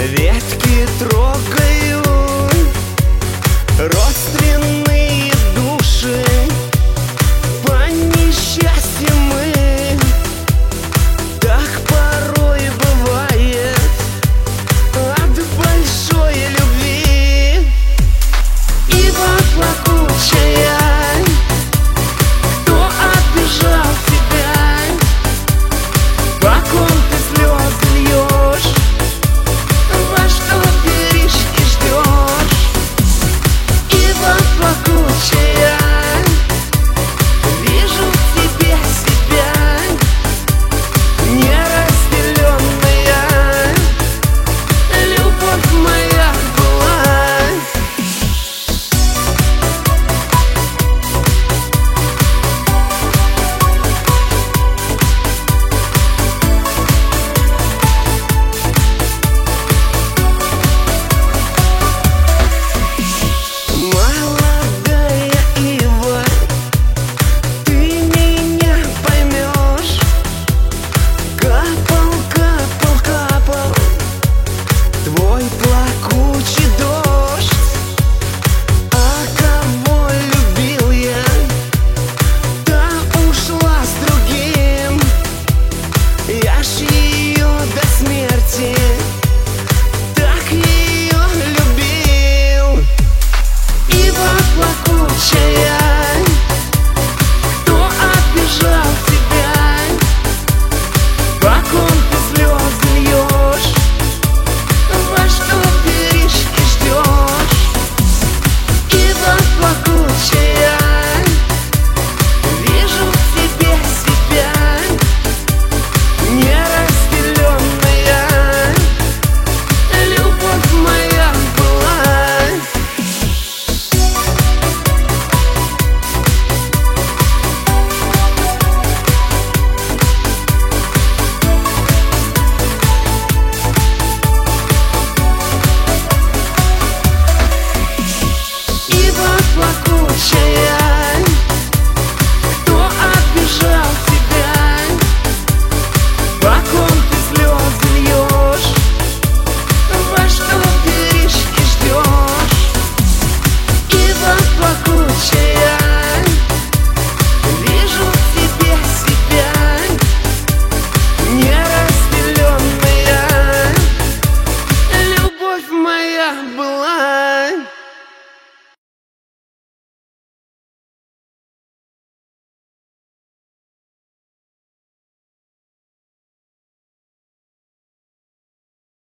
ветки трогаю, родственные души. По несчастью мы, так порой бывает, от большой любви. Ива плакучая, кто обижал тебя, по ком ты слезы льешь, во что веришь и ждешь. Ива плакучая, вижу в тебе себя, неразделенная любовь моя была. Молодая ива, ты меня поймешь. Капал, капал, капал твой плач.